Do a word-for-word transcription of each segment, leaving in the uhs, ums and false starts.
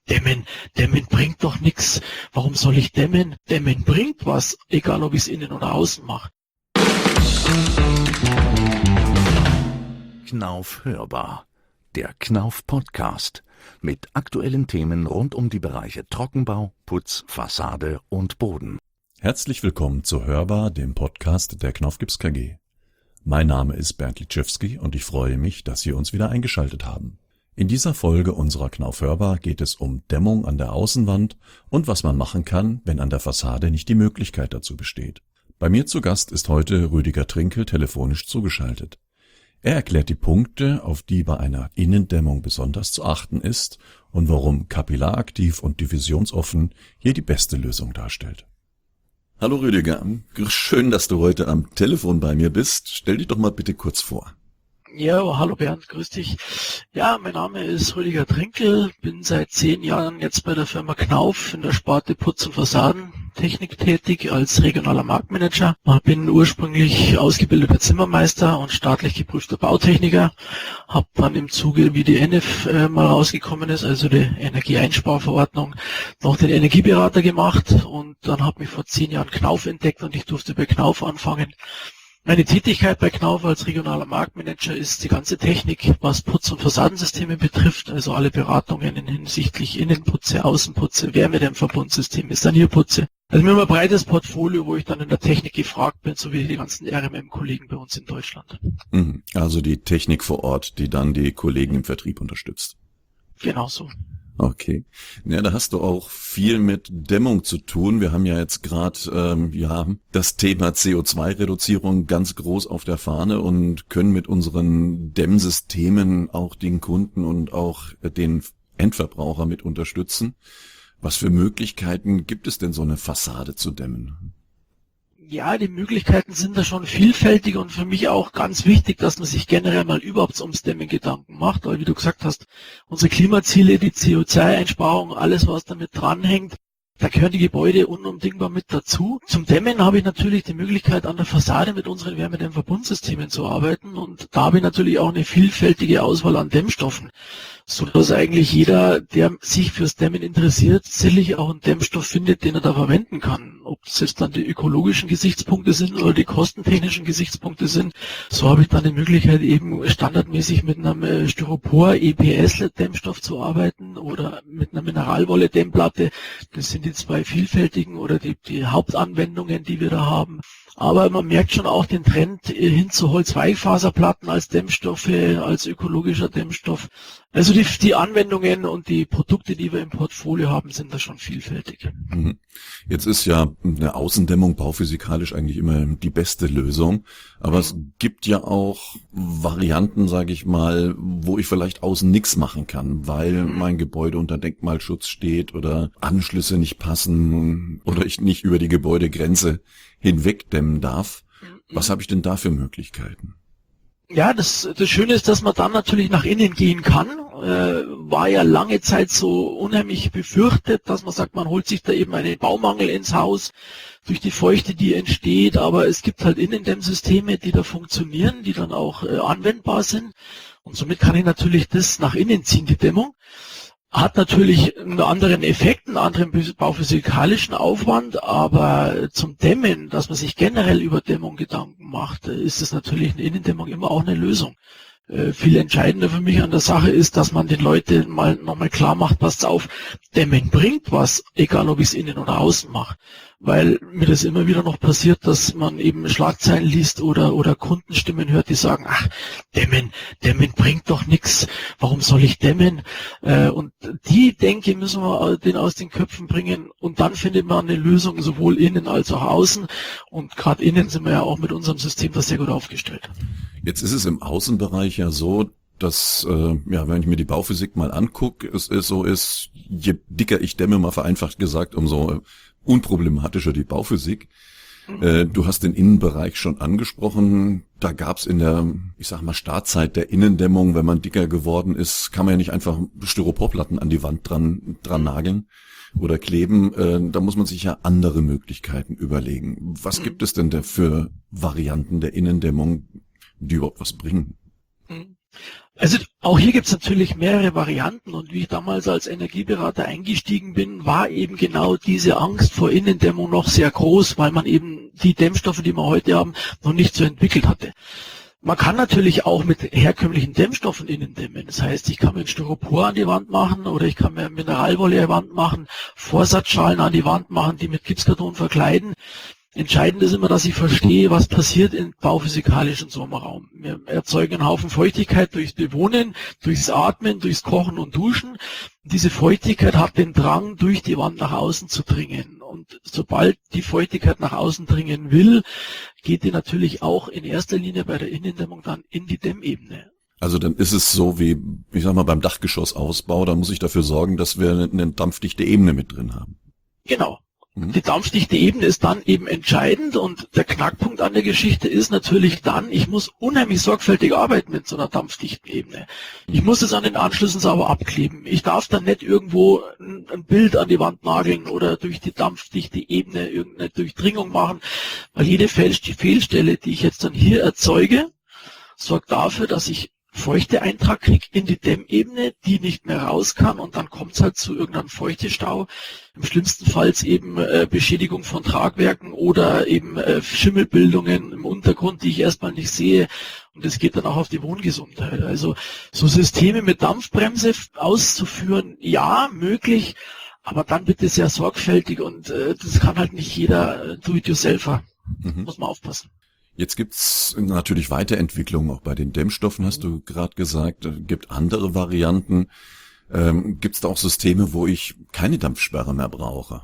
Dämmen, Dämmen bringt doch nichts. Warum soll ich dämmen? Dämmen bringt was, egal ob ich es innen oder außen mache. Knauf hörbar, der Knauf Podcast mit aktuellen Themen rund um die Bereiche Trockenbau, Putz, Fassade und Boden. Herzlich willkommen zu Hörbar, dem Podcast der Knauf Gips K G. Mein Name ist Bernd Litschewski und ich freue mich, dass Sie uns wieder eingeschaltet haben. In dieser Folge unserer Knauf Hörbar geht es um Dämmung an der Außenwand und was man machen kann, wenn an der Fassade nicht die Möglichkeit dazu besteht. Bei mir zu Gast ist heute Rüdiger Trinkel telefonisch zugeschaltet. Er erklärt die Punkte, auf die bei einer Innendämmung besonders zu achten ist und warum kapillaraktiv und diffusionsoffen hier die beste Lösung darstellt. Hallo Rüdiger, schön, dass du heute am Telefon bei mir bist. Stell dich doch mal bitte kurz vor. Ja, hallo Bernd, grüß dich. Ja, mein Name ist Rüdiger Trinkel, bin seit zehn Jahren jetzt bei der Firma Knauf in der Sparte Putz- und Fassadentechnik tätig als regionaler Marktmanager. Bin ursprünglich ausgebildeter Zimmermeister und staatlich geprüfter Bautechniker. Habe dann im Zuge, wie die N E F äh, mal rausgekommen ist, also die Energieeinsparverordnung, noch den Energieberater gemacht und dann habe mich vor zehn Jahren Knauf entdeckt und ich durfte bei Knauf anfangen. Meine Tätigkeit bei Knauf als regionaler Marktmanager ist die ganze Technik, was Putz- und Fassadensysteme betrifft, also alle Beratungen hinsichtlich Innenputze, Außenputze, Wärmedämmverbundsysteme, Sanierputze. Also wir haben ein breites Portfolio, wo ich dann in der Technik gefragt bin, so wie die ganzen R M M-Kollegen bei uns in Deutschland. Also die Technik vor Ort, die dann die Kollegen im Vertrieb unterstützt. Genau so. Okay. Ja, da hast du auch viel mit Dämmung zu tun. Wir haben ja jetzt gerade ähm, ja das Thema C O zwei Reduzierung ganz groß auf der Fahne und können mit unseren Dämmsystemen auch den Kunden und auch den Endverbraucher mit unterstützen. Was für Möglichkeiten gibt es denn, so eine Fassade zu dämmen? Ja, die Möglichkeiten sind da schon vielfältig und für mich auch ganz wichtig, dass man sich generell mal überhaupt ums Dämmen Gedanken macht, weil wie du gesagt hast, unsere Klimaziele, die C O zwei Einsparung, alles was damit dranhängt, da gehören die Gebäude unumdingbar mit dazu. Zum Dämmen habe ich natürlich die Möglichkeit, an der Fassade mit unseren Wärmedämmverbundsystemen zu arbeiten und da habe ich natürlich auch eine vielfältige Auswahl an Dämmstoffen, so dass eigentlich jeder, der sich fürs Dämmen interessiert, sicherlich auch einen Dämmstoff findet, den er da verwenden kann. Ob es jetzt dann die ökologischen Gesichtspunkte sind oder die kostentechnischen Gesichtspunkte sind, so habe ich dann die Möglichkeit, eben standardmäßig mit einem Styropor-E P S-Dämmstoff zu arbeiten oder mit einer Mineralwolle-Dämmplatte. Das sind die zwei vielfältigen oder die, die Hauptanwendungen, die wir da haben. Aber man merkt schon auch den Trend hin zu Holzweichfaserplatten als Dämmstoffe, als ökologischer Dämmstoff. Also die, die Anwendungen und die Produkte, die wir im Portfolio haben, sind da schon vielfältig. Jetzt ist ja eine Außendämmung bauphysikalisch eigentlich immer die beste Lösung. Aber es gibt ja auch Varianten, sage ich mal, wo ich vielleicht außen nichts machen kann, weil mein Gebäude unter Denkmalschutz steht oder Anschlüsse nicht passen oder ich nicht über die Gebäudegrenze hinwegdämmen darf. Was habe ich denn da für Möglichkeiten? Ja, das, das Schöne ist, dass man dann natürlich nach innen gehen kann. Äh, war ja lange Zeit so unheimlich befürchtet, dass man sagt, man holt sich da eben einen Baumangel ins Haus durch die Feuchte, die entsteht. Aber es gibt halt Innendämmsysteme, die da funktionieren, die dann auch äh, anwendbar sind. Und somit kann ich natürlich das nach innen ziehen, die Dämmung. Hat natürlich einen anderen Effekt, einen anderen bauphysikalischen Aufwand, aber zum Dämmen, dass man sich generell über Dämmung Gedanken macht, ist es natürlich eine Innendämmung immer auch eine Lösung. Äh, viel entscheidender für mich an der Sache ist, dass man den Leuten mal nochmal klar macht, passt auf, Dämmen bringt was, egal ob ich es innen oder außen mache. Weil mir das immer wieder noch passiert, dass man eben Schlagzeilen liest oder oder Kundenstimmen hört, die sagen, ach, Dämmen, Dämmen bringt doch nichts, warum soll ich dämmen? Äh, und die Denke müssen wir den aus den Köpfen bringen und dann findet man eine Lösung sowohl innen als auch außen und gerade innen sind wir ja auch mit unserem System da sehr gut aufgestellt. Jetzt ist es im Außenbereich ja so, dass, äh, ja, wenn ich mir die Bauphysik mal angucke, es ist so ist, je dicker ich dämme, mal vereinfacht gesagt, umso unproblematischer die Bauphysik. Äh, du hast den Innenbereich schon angesprochen. Da gab's in der, ich sag mal, Startzeit der Innendämmung, wenn man dicker geworden ist, kann man ja nicht einfach Styroporplatten an die Wand dran, dran nageln oder kleben. Äh, da muss man sich ja andere Möglichkeiten überlegen. Was gibt es denn da für Varianten der Innendämmung, die überhaupt was bringen? Also auch hier gibt's natürlich mehrere Varianten und wie ich damals als Energieberater eingestiegen bin, war eben genau diese Angst vor Innendämmung noch sehr groß, weil man eben die Dämmstoffe, die wir heute haben, noch nicht so entwickelt hatte. Man kann natürlich auch mit herkömmlichen Dämmstoffen innen dämmen. Das heißt, ich kann mir Styropor an die Wand machen oder ich kann mir Mineralwolle an die Wand machen, Vorsatzschalen an die Wand machen, die mit Gipskarton verkleiden. Entscheidend ist immer, dass ich verstehe, was passiert im bauphysikalischen Sommerraum. Wir erzeugen einen Haufen Feuchtigkeit durchs Bewohnen, durchs Atmen, durchs Kochen und Duschen. Diese Feuchtigkeit hat den Drang, durch die Wand nach außen zu dringen. Und sobald die Feuchtigkeit nach außen dringen will, geht die natürlich auch in erster Linie bei der Innendämmung dann in die Dämmebene. Also dann ist es so wie, ich sag mal, beim Dachgeschossausbau, da muss ich dafür sorgen, dass wir eine dampfdichte Ebene mit drin haben. Genau. Die dampfdichte Ebene ist dann eben entscheidend und der Knackpunkt an der Geschichte ist natürlich dann, ich muss unheimlich sorgfältig arbeiten mit so einer dampfdichten Ebene. Ich muss es an den Anschlüssen sauber abkleben. Ich darf dann nicht irgendwo ein Bild an die Wand nageln oder durch die dampfdichte Ebene irgendeine Durchdringung machen, weil jede Fehlstelle, die ich jetzt dann hier erzeuge, sorgt dafür, dass ich feuchte Eintrag kriege in die Dämmebene, die nicht mehr raus kann und dann kommt es halt zu irgendeinem Feuchtestau. Im schlimmsten Fall eben äh, Beschädigung von Tragwerken oder eben äh, Schimmelbildungen im Untergrund, die ich erstmal nicht sehe und das geht dann auch auf die Wohngesundheit. Also so Systeme mit Dampfbremse auszuführen, ja, möglich, aber dann bitte sehr sorgfältig und äh, das kann halt nicht jeder äh, Do-it-yourselfer. Mhm. Muss man aufpassen. Jetzt gibt's natürlich Weiterentwicklungen, auch bei den Dämmstoffen, hast du gerade gesagt. Es gibt andere Varianten. Ähm, gibt's da auch Systeme, wo ich keine Dampfsperre mehr brauche?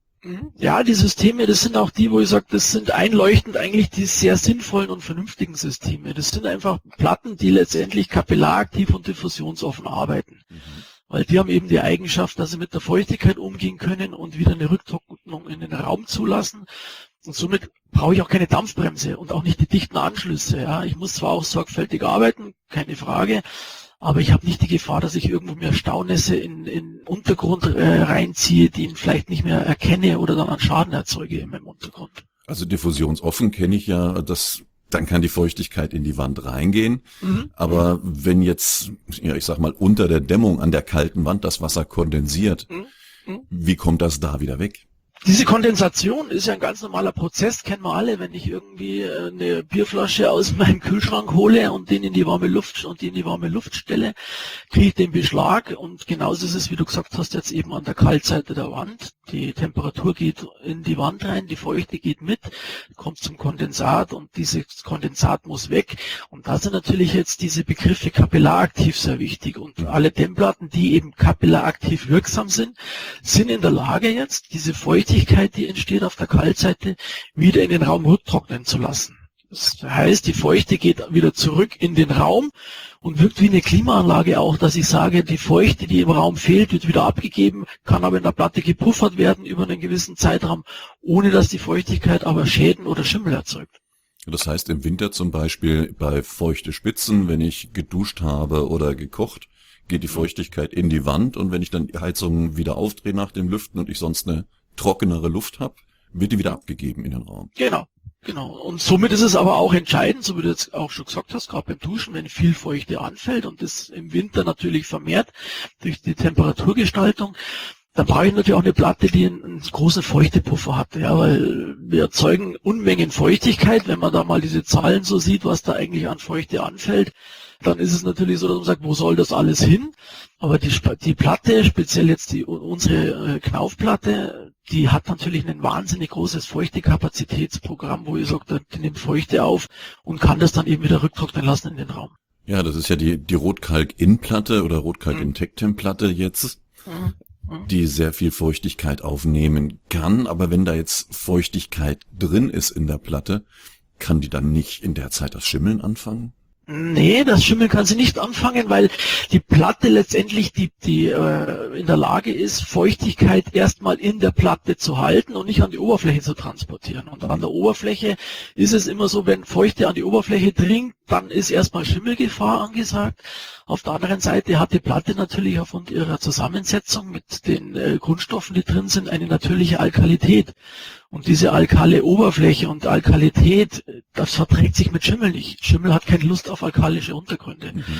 Ja, die Systeme, das sind auch die, wo ich sage, das sind einleuchtend eigentlich die sehr sinnvollen und vernünftigen Systeme. Das sind einfach Platten, die letztendlich kapillaraktiv und diffusionsoffen arbeiten. Mhm. Weil die haben eben die Eigenschaft, dass sie mit der Feuchtigkeit umgehen können und wieder eine Rücktrocknung in den Raum zulassen. Und somit brauche ich auch keine Dampfbremse und auch nicht die dichten Anschlüsse. Ja, ich muss zwar auch sorgfältig arbeiten, keine Frage, aber ich habe nicht die Gefahr, dass ich irgendwo mehr Staunässe in in Untergrund äh, reinziehe, die ich vielleicht nicht mehr erkenne oder dann einen Schaden erzeuge in meinem Untergrund. Also diffusionsoffen kenne ich ja, dass dann kann die Feuchtigkeit in die Wand reingehen. Mhm. Aber mhm. wenn jetzt, ja, ich sag mal, unter der Dämmung an der kalten Wand das Wasser kondensiert, mhm. Mhm. wie kommt das da wieder weg? Diese Kondensation ist ja ein ganz normaler Prozess, kennen wir alle, wenn ich irgendwie eine Bierflasche aus meinem Kühlschrank hole und den in die warme Luft und die in die warme Luft stelle, kriege ich den Beschlag und genauso ist es, wie du gesagt hast, jetzt eben an der Kaltseite der Wand. Die Temperatur geht in die Wand rein, die Feuchte geht mit, kommt zum Kondensat und dieses Kondensat muss weg. Und da sind natürlich jetzt diese Begriffe kapillaraktiv sehr wichtig und alle Dämmplatten, die eben kapillaraktiv wirksam sind, sind in der Lage jetzt, diese Feuchte die entsteht auf der Kaltseite, wieder in den Raum rücktrocknen zu lassen. Das heißt, die Feuchte geht wieder zurück in den Raum und wirkt wie eine Klimaanlage auch, dass ich sage, die Feuchte, die im Raum fehlt, wird wieder abgegeben, kann aber in der Platte gepuffert werden über einen gewissen Zeitraum, ohne dass die Feuchtigkeit aber Schäden oder Schimmel erzeugt. Das heißt, im Winter zum Beispiel bei feuchte Spitzen, wenn ich geduscht habe oder gekocht, geht die Feuchtigkeit in die Wand und wenn ich dann die Heizung wieder aufdrehe nach dem Lüften und ich sonst eine trockenere Luft habe, wird die wieder abgegeben in den Raum. Genau, genau. Und somit ist es aber auch entscheidend, so wie du jetzt auch schon gesagt hast, gerade beim Duschen, wenn viel Feuchte anfällt und das im Winter natürlich vermehrt durch die Temperaturgestaltung, dann brauche ich natürlich auch eine Platte, die einen, einen großen Feuchtepuffer hat, ja, weil wir erzeugen Unmengen Feuchtigkeit, wenn man da mal diese Zahlen so sieht, was da eigentlich an Feuchte anfällt, dann ist es natürlich so, dass man sagt, wo soll das alles hin? Aber die, die Platte, speziell jetzt die unsere äh, Knaufplatte, die hat natürlich ein wahnsinnig großes Feuchtekapazitätsprogramm, wo ich sage, die nimmt Feuchte auf und kann das dann eben wieder rücktrocknen lassen in den Raum. Ja, das ist ja die die Rotkalk-In-Platte oder Rotkalk-In-Tectem-Platte jetzt, mhm. die sehr viel Feuchtigkeit aufnehmen kann. Aber wenn da jetzt Feuchtigkeit drin ist in der Platte, kann die dann nicht in der Zeit das Schimmeln anfangen? Nee, das Schimmeln kann sie nicht anfangen, weil die Platte letztendlich die, die äh, in der Lage ist, Feuchtigkeit erstmal in der Platte zu halten und nicht an die Oberfläche zu transportieren. Und an der Oberfläche ist es immer so, wenn Feuchte an die Oberfläche dringt, dann ist erstmal Schimmelgefahr angesagt. Auf der anderen Seite hat die Platte natürlich aufgrund ihrer Zusammensetzung mit den äh, Grundstoffen, die drin sind, eine natürliche Alkalität. Und diese alkale Oberfläche und Alkalität, das verträgt sich mit Schimmel nicht. Schimmel hat keine Lust auf alkalische Untergründe. Mhm.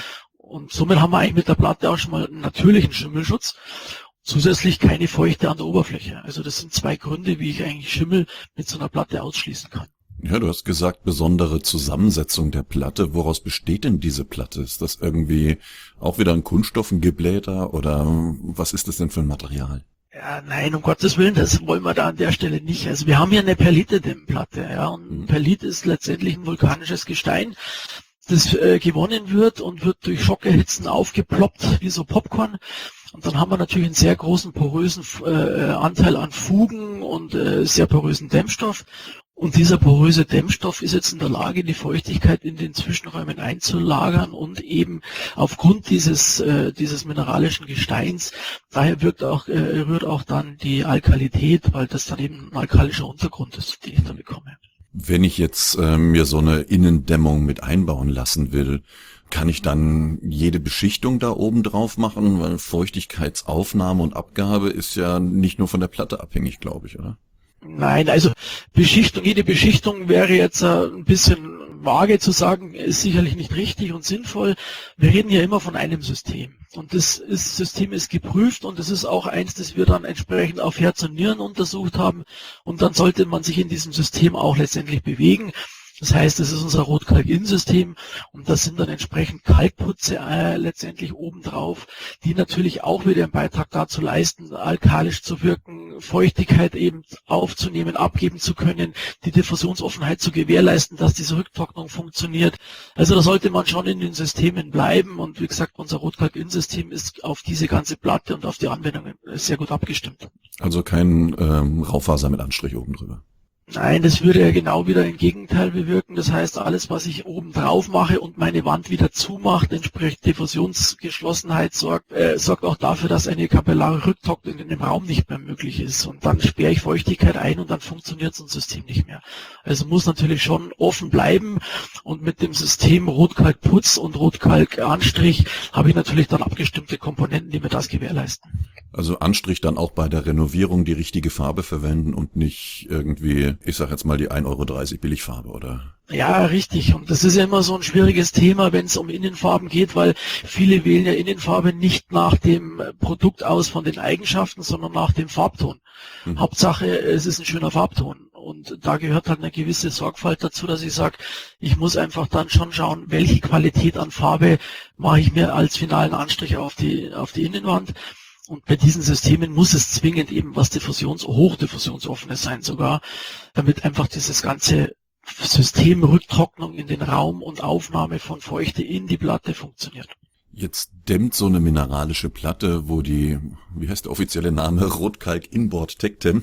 Und somit haben wir eigentlich mit der Platte auch schon mal einen natürlichen Schimmelschutz. Zusätzlich keine Feuchte an der Oberfläche. Also das sind zwei Gründe, wie ich eigentlich Schimmel mit so einer Platte ausschließen kann. Ja, du hast gesagt, besondere Zusammensetzung der Platte. Woraus besteht denn diese Platte? Ist das irgendwie auch wieder ein Kunststoff, ein Geblähter oder was ist das denn für ein Material? Ja, nein, um Gottes Willen, das wollen wir da an der Stelle nicht. Also wir haben hier eine Perlite-Dämmplatte, ja, und mhm. Perlit ist letztendlich ein vulkanisches Gestein, das äh, gewonnen wird und wird durch Schockerhitzen aufgeploppt, wie so Popcorn. Und dann haben wir natürlich einen sehr großen porösen äh, Anteil an Fugen und äh, sehr porösen Dämmstoff. Und dieser poröse Dämmstoff ist jetzt in der Lage, die Feuchtigkeit in den Zwischenräumen einzulagern und eben aufgrund dieses äh, dieses mineralischen Gesteins, daher wirkt auch äh, rührt auch dann die Alkalität, weil das dann eben ein alkalischer Untergrund ist, den ich da bekomme. Wenn ich jetzt äh, mir so eine Innendämmung mit einbauen lassen will, kann ich dann jede Beschichtung da oben drauf machen? Weil Feuchtigkeitsaufnahme und Abgabe ist ja nicht nur von der Platte abhängig, glaube ich, oder? Nein, also Beschichtung, jede Beschichtung wäre jetzt äh, ein bisschen vage zu sagen, ist sicherlich nicht richtig und sinnvoll. Wir reden ja immer von einem System. Und das ist, System ist geprüft und es ist auch eins, das wir dann entsprechend auf Herz und Nieren untersucht haben. Und dann sollte man sich in diesem System auch letztendlich bewegen. Das heißt, das ist unser Rotkalk-In-System und das sind dann entsprechend Kalkputze äh, letztendlich obendrauf, die natürlich auch wieder einen Beitrag dazu leisten, alkalisch zu wirken, Feuchtigkeit eben aufzunehmen, abgeben zu können, die Diffusionsoffenheit zu gewährleisten, dass diese Rücktrocknung funktioniert. Also da sollte man schon in den Systemen bleiben und wie gesagt, unser Rotkalk-In-System ist auf diese ganze Platte und auf die Anwendungen sehr gut abgestimmt. Also kein ähm, Raufaser mit Anstrich oben drüber. Nein, das würde ja genau wieder im Gegenteil bewirken. Das heißt, alles, was ich oben drauf mache und meine Wand wieder zumacht, entspricht Diffusionsgeschlossenheit, sorgt, äh, sorgt auch dafür, dass eine kapillare Rücktrocknung in dem Raum nicht mehr möglich ist. Und dann sperre ich Feuchtigkeit ein und dann funktioniert so ein System nicht mehr. Also muss natürlich schon offen bleiben. Und mit dem System Rotkalkputz und Rotkalkanstrich habe ich natürlich dann abgestimmte Komponenten, die mir das gewährleisten. Also Anstrich dann auch bei der Renovierung die richtige Farbe verwenden und nicht irgendwie, ich sag jetzt mal die ein Euro dreißig Billigfarbe, oder? Ja, richtig. Und das ist ja immer so ein schwieriges Thema, wenn es um Innenfarben geht, weil viele wählen ja Innenfarbe nicht nach dem Produkt aus von den Eigenschaften, sondern nach dem Farbton. Hm. Hauptsache, es ist ein schöner Farbton. Und da gehört halt eine gewisse Sorgfalt dazu, dass ich sage, ich muss einfach dann schon schauen, welche Qualität an Farbe mache ich mir als finalen Anstrich auf die, auf die Innenwand. Und bei diesen Systemen muss es zwingend eben was Diffusions-, hochdiffusionsoffenes sein sogar, damit einfach dieses ganze System Rücktrocknung in den Raum und Aufnahme von Feuchte in die Platte funktioniert. Jetzt dämmt so eine mineralische Platte, wo die, wie heißt der offizielle Name, Rotkalk Inboard Tectem,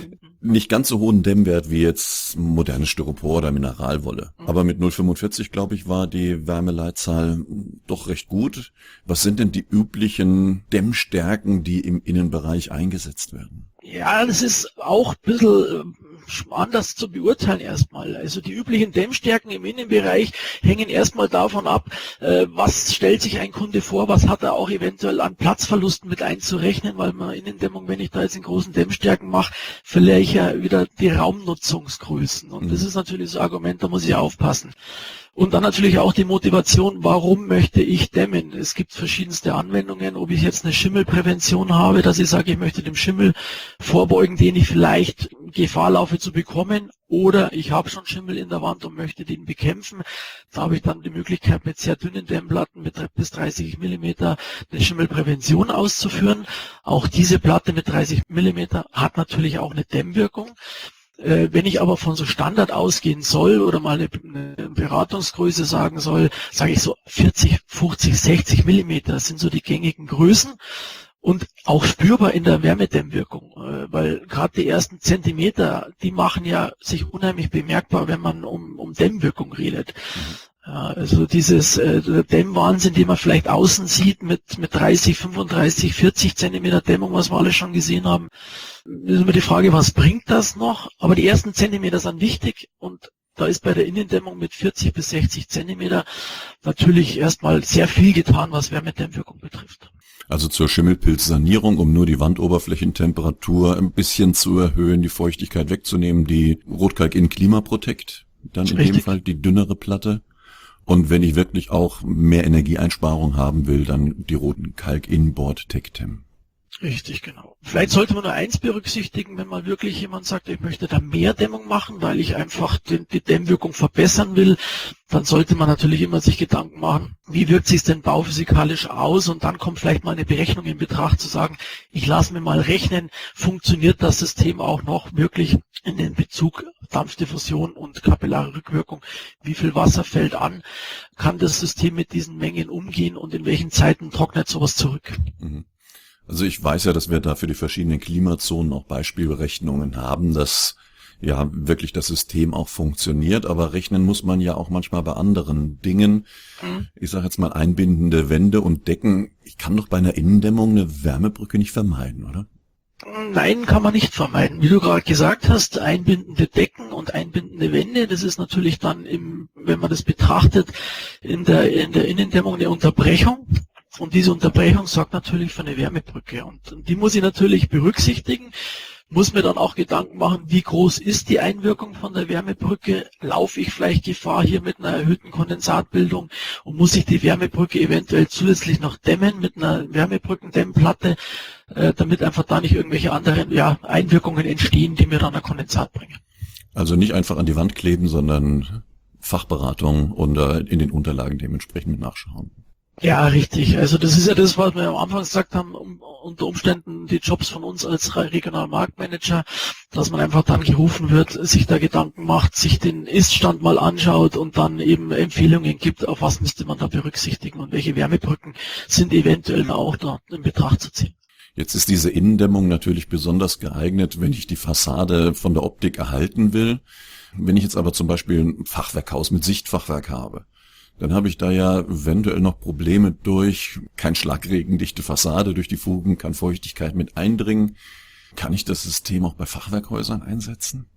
nicht ganz so hohen Dämmwert wie jetzt modernes Styropor oder Mineralwolle. Mhm. Aber mit null Komma fünfundvierzig, glaube ich, war die Wärmeleitzahl doch recht gut. Was sind denn die üblichen Dämmstärken, die im Innenbereich eingesetzt werden? Ja, das ist auch ein bisschen anders zu beurteilen erstmal. Also die üblichen Dämmstärken im Innenbereich hängen erstmal davon ab, äh, was stellt sich ein Kunde vor, was hat er auch eventuell an Platzverlusten mit einzurechnen, weil man Innendämmung, wenn ich da jetzt in großen Dämmstärken mache, verliere ich ja wieder die Raumnutzungsgrößen. Und das ist natürlich so ein Argument, da muss ich aufpassen. Und dann natürlich auch die Motivation, warum möchte ich dämmen? Es gibt verschiedenste Anwendungen, ob ich jetzt eine Schimmelprävention habe, dass ich sage, ich möchte dem Schimmel vorbeugen, den ich vielleicht Gefahr laufe zu bekommen, oder ich habe schon Schimmel in der Wand und möchte den bekämpfen. Da habe ich dann die Möglichkeit, mit sehr dünnen Dämmplatten mit bis dreißig Millimeter eine Schimmelprävention auszuführen. Auch diese Platte mit dreißig Millimeter hat natürlich auch eine Dämmwirkung. Wenn ich aber von so Standard ausgehen soll oder mal eine, eine Beratungsgröße sagen soll, sage ich so vierzig, fünfzig, sechzig Millimeter, das sind so die gängigen Größen und auch spürbar in der Wärmedämmwirkung, weil gerade die ersten Zentimeter, die machen ja sich unheimlich bemerkbar, wenn man um, um Dämmwirkung redet. Ja, also dieses äh, Dämmwahnsinn, den man vielleicht außen sieht mit mit dreißig, fünfunddreißig, vierzig Zentimeter Dämmung, was wir alle schon gesehen haben, ist immer die Frage, was bringt das noch? Aber die ersten Zentimeter sind wichtig und da ist bei der Innendämmung mit vierzig bis sechzig Zentimeter natürlich erstmal sehr viel getan, was Wärmedämmwirkung betrifft. Also zur Schimmelpilzsanierung, um nur die Wandoberflächentemperatur ein bisschen zu erhöhen, die Feuchtigkeit wegzunehmen, die Rotkalk in Klimaprotect, dann in dem Fall die dünnere Platte. Und wenn ich wirklich auch mehr Energieeinsparung haben will, dann die roten Kalk Inboard Tectem. Richtig, genau. Vielleicht sollte man nur eins berücksichtigen, wenn mal wirklich jemand sagt, ich möchte da mehr Dämmung machen, weil ich einfach den, die Dämmwirkung verbessern will, dann sollte man natürlich immer sich Gedanken machen, wie wirkt sich denn bauphysikalisch aus, und dann kommt vielleicht mal eine Berechnung in Betracht zu sagen, ich lasse mir mal rechnen, funktioniert das System auch noch wirklich in den Bezug Dampfdiffusion und kapillare Rückwirkung, wie viel Wasser fällt an, kann das System mit diesen Mengen umgehen und in welchen Zeiten trocknet sowas zurück. Mhm. Also ich weiß ja, dass wir da für die verschiedenen Klimazonen auch Beispielberechnungen haben, dass ja wirklich das System auch funktioniert, aber rechnen muss man ja auch manchmal bei anderen Dingen. Mhm. Ich sage jetzt mal einbindende Wände und Decken. Ich kann doch bei einer Innendämmung eine Wärmebrücke nicht vermeiden, oder? Nein, kann man nicht vermeiden. Wie du gerade gesagt hast, einbindende Decken und einbindende Wände, das ist natürlich dann, im, wenn man das betrachtet, in der, in der Innendämmung eine Unterbrechung. Und diese Unterbrechung sorgt natürlich für eine Wärmebrücke. Und die muss ich natürlich berücksichtigen, muss mir dann auch Gedanken machen, wie groß ist die Einwirkung von der Wärmebrücke? Laufe ich vielleicht Gefahr hier mit einer erhöhten Kondensatbildung und muss ich die Wärmebrücke eventuell zusätzlich noch dämmen mit einer Wärmebrückendämmplatte, äh, damit einfach da nicht irgendwelche anderen ja, Einwirkungen entstehen, die mir dann ein Kondensat bringen. Also nicht einfach an die Wand kleben, sondern Fachberatung und äh, in den Unterlagen dementsprechend mit nachschauen. Ja, richtig. Also das ist ja das, was wir am Anfang gesagt haben, um, unter Umständen die Jobs von uns als Regionalmarktmanager, dass man einfach dann gerufen wird, sich da Gedanken macht, sich den Ist-Stand mal anschaut und dann eben Empfehlungen gibt, auf was müsste man da berücksichtigen und welche Wärmebrücken sind eventuell auch da in Betracht zu ziehen. Jetzt ist diese Innendämmung natürlich besonders geeignet, wenn ich die Fassade von der Optik erhalten will. Wenn ich jetzt aber zum Beispiel ein Fachwerkhaus mit Sichtfachwerk habe, dann habe ich da ja eventuell noch Probleme durch, kein schlagregendichte Fassade, durch die Fugen kann Feuchtigkeit mit eindringen. Kann ich das System auch bei Fachwerkhäusern einsetzen?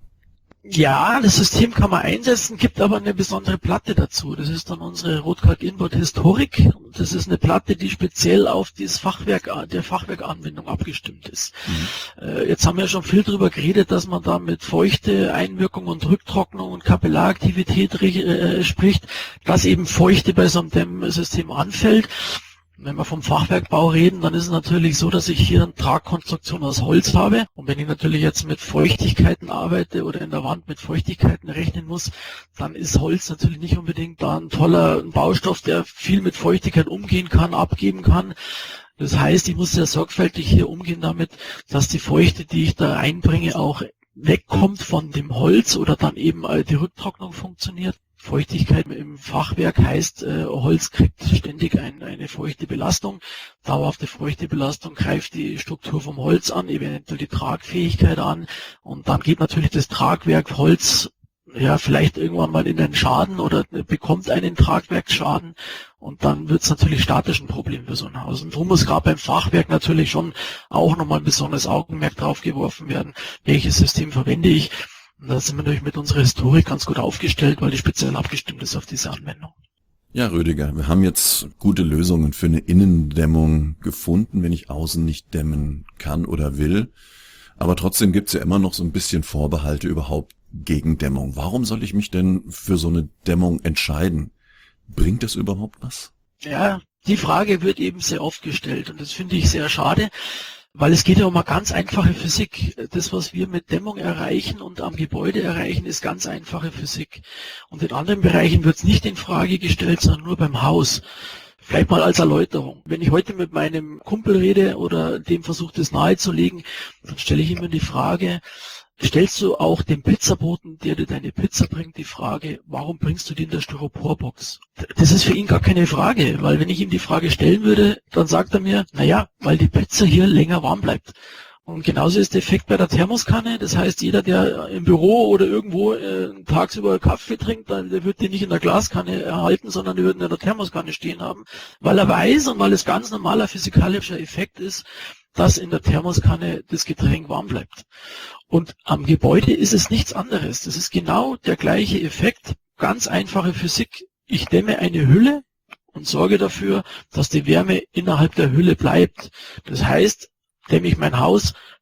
Ja, das System kann man einsetzen, gibt aber eine besondere Platte dazu. Das ist dann unsere Rotkalk Inboard Historic. Das ist eine Platte, die speziell auf dieses Fachwerk, der Fachwerkanwendung abgestimmt ist. Mhm. Äh, jetzt haben wir schon viel darüber geredet, dass man da mit feuchte Einwirkung und Rücktrocknung und Kapillaraktivität äh, spricht, dass eben Feuchte bei so einem Dämmsystem anfällt. Wenn wir vom Fachwerkbau reden, dann ist es natürlich so, dass ich hier eine Tragkonstruktion aus Holz habe. Und wenn ich natürlich jetzt mit Feuchtigkeiten arbeite oder in der Wand mit Feuchtigkeiten rechnen muss, dann ist Holz natürlich nicht unbedingt da ein toller Baustoff, der viel mit Feuchtigkeit umgehen kann, abgeben kann. Das heißt, ich muss sehr sorgfältig hier umgehen damit, dass die Feuchte, die ich da einbringe, auch wegkommt von dem Holz oder dann eben die Rücktrocknung funktioniert. Feuchtigkeit im Fachwerk heißt, äh, Holz kriegt ständig ein, eine feuchte Belastung. Dauerhafte feuchte Belastung greift die Struktur vom Holz an, eventuell die Tragfähigkeit an. Und dann geht natürlich das Tragwerk Holz ja vielleicht irgendwann mal in den Schaden oder bekommt einen Tragwerksschaden. Und dann wird es natürlich statisch ein Problem für so ein Haus. Und darum muss gerade beim Fachwerk natürlich schon auch nochmal ein besonderes Augenmerk drauf geworfen werden, welches System verwende ich. Und da sind wir natürlich mit unserer Historik ganz gut aufgestellt, weil die speziell abgestimmt ist auf diese Anwendung. Ja, Rüdiger, wir haben jetzt gute Lösungen für eine Innendämmung gefunden, wenn ich außen nicht dämmen kann oder will. Aber trotzdem gibt's ja immer noch so ein bisschen Vorbehalte überhaupt gegen Dämmung. Warum soll ich mich denn für so eine Dämmung entscheiden? Bringt das überhaupt was? Ja, die Frage wird eben sehr oft gestellt und das finde ich sehr schade. Weil es geht ja um eine ganz einfache Physik. Das, was wir mit Dämmung erreichen und am Gebäude erreichen, ist ganz einfache Physik. Und in anderen Bereichen wird es nicht in Frage gestellt, sondern nur beim Haus. Vielleicht mal als Erläuterung. Wenn ich heute mit meinem Kumpel rede oder dem versuche, das nahezulegen, dann stelle ich immer die Frage, stellst du auch dem Pizzaboten, der dir deine Pizza bringt, die Frage, warum bringst du die in der Styroporbox? Das ist für ihn gar keine Frage, weil wenn ich ihm die Frage stellen würde, dann sagt er mir, naja, weil die Pizza hier länger warm bleibt. Und genauso ist der Effekt bei der Thermoskanne. Das heißt, jeder, der im Büro oder irgendwo äh, tagsüber Kaffee trinkt, der wird den nicht in der Glaskanne erhalten, sondern der wird in der Thermoskanne stehen haben, weil er weiß und weil es ganz normaler physikalischer Effekt ist, dass in der Thermoskanne das Getränk warm bleibt. Und am Gebäude ist es nichts anderes. Das ist genau der gleiche Effekt. Ganz einfache Physik. Ich dämme eine Hülle und sorge dafür, dass die Wärme innerhalb der Hülle bleibt. Das heißt, dämme ich mein Haus,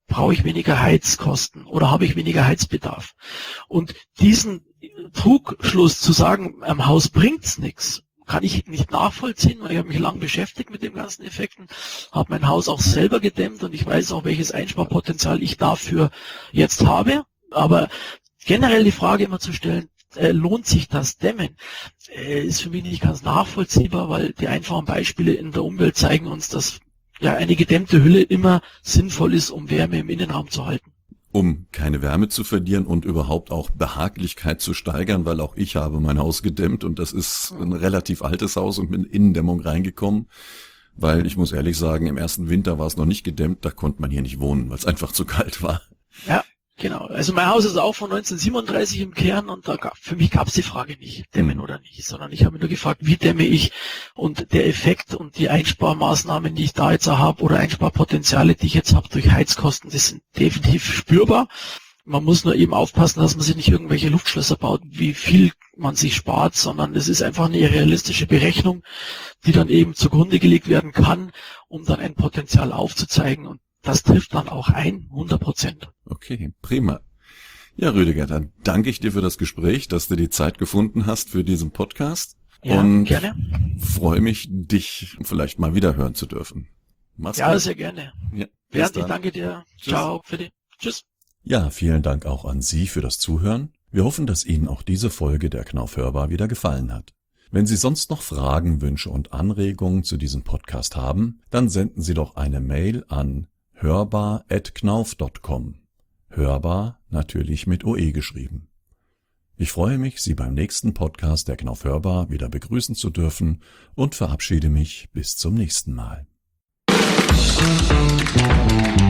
brauche ich weniger Heizkosten oder habe ich weniger Heizbedarf. Und diesen Trugschluss zu sagen, am Haus bringt's nichts, kann ich nicht nachvollziehen, weil ich habe mich lang beschäftigt mit den ganzen Effekten, habe mein Haus auch selber gedämmt und ich weiß auch, welches Einsparpotenzial ich dafür jetzt habe. Aber generell die Frage immer zu stellen, äh, lohnt sich das Dämmen, äh, ist für mich nicht ganz nachvollziehbar, weil die einfachen Beispiele in der Umwelt zeigen uns, dass ja eine gedämmte Hülle immer sinnvoll ist, um Wärme im Innenraum zu halten. Um keine Wärme zu verlieren und überhaupt auch Behaglichkeit zu steigern, weil auch ich habe mein Haus gedämmt und das ist ein relativ altes Haus und bin in Innendämmung reingekommen, weil ich muss ehrlich sagen, im ersten Winter war es noch nicht gedämmt, da konnte man hier nicht wohnen, weil es einfach zu kalt war. Ja, genau. Also mein Haus ist auch von neunzehnhundertsiebenunddreißig im Kern und da gab, für mich gab es die Frage nicht, dämmen oder nicht, sondern ich habe mir nur gefragt, wie dämme ich, und der Effekt und die Einsparmaßnahmen, die ich da jetzt habe oder Einsparpotenziale, die ich jetzt habe durch Heizkosten, das sind definitiv spürbar. Man muss nur eben aufpassen, dass man sich nicht irgendwelche Luftschlösser baut, wie viel man sich spart, sondern es ist einfach eine realistische Berechnung, die dann eben zugrunde gelegt werden kann, um dann ein Potenzial aufzuzeigen, und das trifft dann auch ein, hundert Prozent. Okay, prima. Ja, Rüdiger, dann danke ich dir für das Gespräch, dass du die Zeit gefunden hast für diesen Podcast. Ja, und gerne. Freue mich, dich vielleicht mal wieder hören zu dürfen. Mach's Ja, gut. sehr gerne. Ja, Bernd, ich danke dir. Tschüss. Ciao, für die. Tschüss. Ja, vielen Dank auch an Sie für das Zuhören. Wir hoffen, dass Ihnen auch diese Folge der Knauf Hörbar wieder gefallen hat. Wenn Sie sonst noch Fragen, Wünsche und Anregungen zu diesem Podcast haben, dann senden Sie doch eine Mail an hörbar at knauf punkt com. Hörbar natürlich mit O E geschrieben. Ich freue mich, Sie beim nächsten Podcast der Knauf Hörbar wieder begrüßen zu dürfen und verabschiede mich bis zum nächsten Mal.